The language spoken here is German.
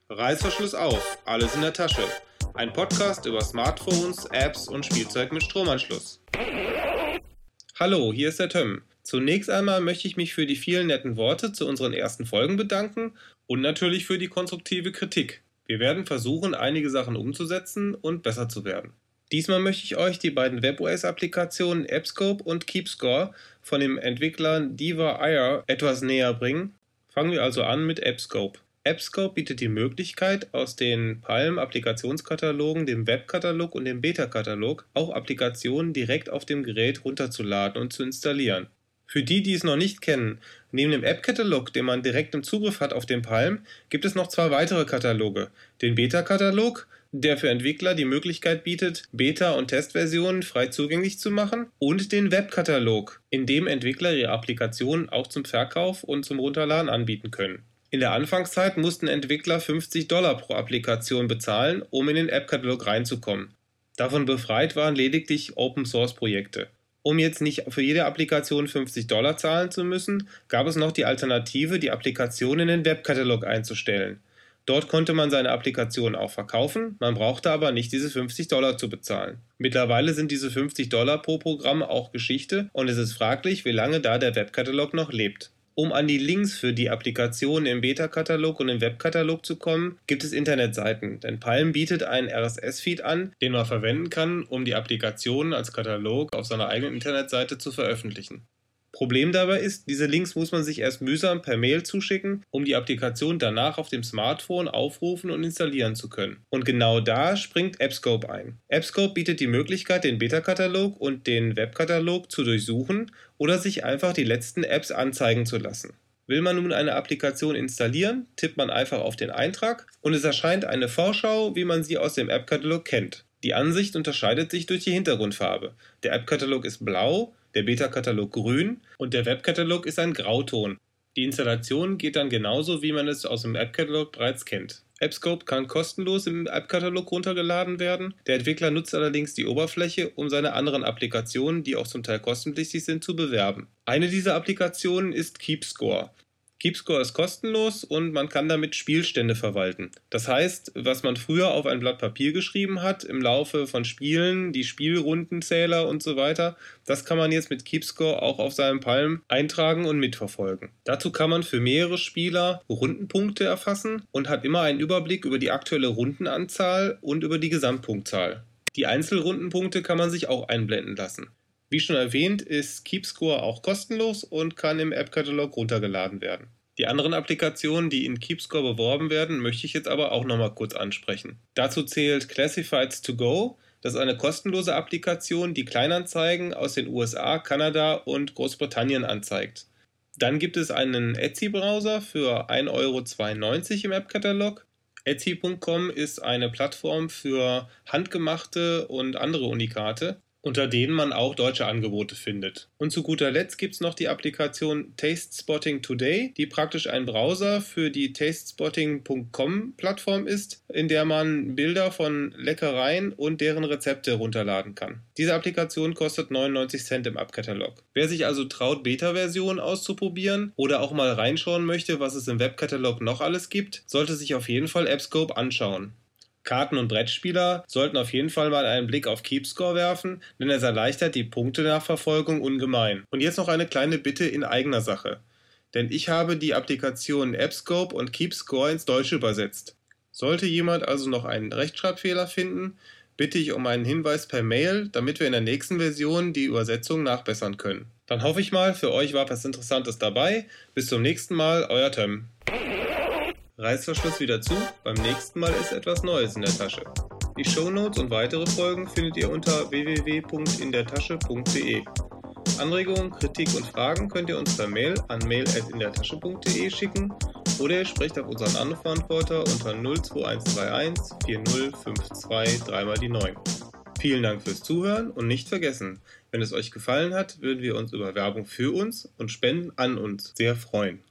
Reißverschluss auf, alles in der Tasche. Ein Podcast über Smartphones, Apps und Spielzeug mit Stromanschluss. Hallo, hier ist der Tömm. Zunächst einmal möchte ich mich für die vielen netten Worte zu unseren ersten Folgen bedanken und natürlich für die konstruktive Kritik. Wir werden versuchen, einige Sachen umzusetzen und besser zu werden. Diesmal möchte ich euch die beiden WebOS-Applikationen AppScope und KeepScore von dem Entwickler Diva etwas näher bringen. Fangen wir also an mit AppScope. AppScope bietet die Möglichkeit, aus den Palm-Applikationskatalogen, dem Webkatalog und dem Beta-Katalog auch Applikationen direkt auf dem Gerät runterzuladen und zu installieren. Für die, die es noch nicht kennen, neben dem App-Katalog, den man direkt im Zugriff hat auf dem Palm, gibt es noch zwei weitere Kataloge. Den Beta-Katalog, der für Entwickler die Möglichkeit bietet, Beta- und Testversionen frei zugänglich zu machen, und den Webkatalog, in dem Entwickler ihre Applikationen auch zum Verkauf und zum Runterladen anbieten können. In der Anfangszeit mussten Entwickler $50 pro Applikation bezahlen, um in den App-Katalog reinzukommen. Davon befreit waren lediglich Open-Source-Projekte. Um jetzt nicht für jede Applikation $50 zahlen zu müssen, gab es noch die Alternative, die Applikation in den Webkatalog einzustellen. Dort konnte man seine Applikation auch verkaufen, man brauchte aber nicht diese $50 zu bezahlen. Mittlerweile sind diese $50 pro Programm auch Geschichte und es ist fraglich, wie lange da der Webkatalog noch lebt. Um an die Links für die Applikationen im Beta-Katalog und im Webkatalog zu kommen, gibt es Internetseiten, denn Palm bietet einen RSS-Feed an, den man verwenden kann, um die Applikationen als Katalog auf seiner eigenen Internetseite zu veröffentlichen. Problem dabei ist, diese Links muss man sich erst mühsam per Mail zuschicken, um die Applikation danach auf dem Smartphone aufrufen und installieren zu können. Und genau da springt AppScope ein. AppScope bietet die Möglichkeit, den Beta-Katalog und den Webkatalog zu durchsuchen oder sich einfach die letzten Apps anzeigen zu lassen. Will man nun eine Applikation installieren, tippt man einfach auf den Eintrag und es erscheint eine Vorschau, wie man sie aus dem App-Katalog kennt. Die Ansicht unterscheidet sich durch die Hintergrundfarbe. Der App-Katalog ist blau, der Beta-Katalog grün und der Webkatalog ist ein Grauton. Die Installation geht dann genauso, wie man es aus dem App-Katalog bereits kennt. AppScope kann kostenlos im App-Katalog runtergeladen werden. Der Entwickler nutzt allerdings die Oberfläche, um seine anderen Applikationen, die auch zum Teil kostenpflichtig sind, zu bewerben. Eine dieser Applikationen ist KeepScore. KeepScore ist kostenlos und man kann damit Spielstände verwalten. Das heißt, was man früher auf ein Blatt Papier geschrieben hat, im Laufe von Spielen, die Spielrundenzähler und so weiter, das kann man jetzt mit KeepScore auch auf seinem Palm eintragen und mitverfolgen. Dazu kann man für mehrere Spieler Rundenpunkte erfassen und hat immer einen Überblick über die aktuelle Rundenanzahl und über die Gesamtpunktzahl. Die Einzelrundenpunkte kann man sich auch einblenden lassen. Wie schon erwähnt, ist KeepScore auch kostenlos und kann im App-Katalog runtergeladen werden. Die anderen Applikationen, die in KeepScore beworben werden, möchte ich jetzt aber auch nochmal kurz ansprechen. Dazu zählt Classifieds to Go. Das ist eine kostenlose Applikation, die Kleinanzeigen aus den USA, Kanada und Großbritannien anzeigt. Dann gibt es einen Etsy-Browser für 1,92 € im App-Katalog. Etsy.com ist eine Plattform für handgemachte und andere Unikate, unter denen man auch deutsche Angebote findet. Und zu guter Letzt gibt es noch die Applikation TasteSpotting Today, die praktisch ein Browser für die tastespotting.com-Plattform ist, in der man Bilder von Leckereien und deren Rezepte runterladen kann. Diese Applikation kostet 99 Cent im App-Katalog. Wer sich also traut, Beta-Versionen auszuprobieren oder auch mal reinschauen möchte, was es im Webkatalog noch alles gibt, sollte sich auf jeden Fall AppScope anschauen. Karten- und Brettspieler sollten auf jeden Fall mal einen Blick auf KeepScore werfen, denn es erleichtert die Punktenachverfolgung ungemein. Und jetzt noch eine kleine Bitte in eigener Sache, denn ich habe die Applikationen AppScope und KeepScore ins Deutsche übersetzt. Sollte jemand also noch einen Rechtschreibfehler finden, bitte ich um einen Hinweis per Mail, damit wir in der nächsten Version die Übersetzung nachbessern können. Dann hoffe ich mal, für euch war was Interessantes dabei. Bis zum nächsten Mal, euer Tömm. Reißverschluss wieder zu, beim nächsten Mal ist etwas Neues in der Tasche. Die Shownotes und weitere Folgen findet ihr unter www.indertasche.de. Anregungen, Kritik und Fragen könnt ihr uns per Mail an mail@indertasche.de schicken oder ihr sprecht auf unseren Anrufbeantworter unter 02131 4052 3x9. Vielen Dank fürs Zuhören und nicht vergessen, wenn es euch gefallen hat, würden wir uns über Werbung für uns und Spenden an uns sehr freuen.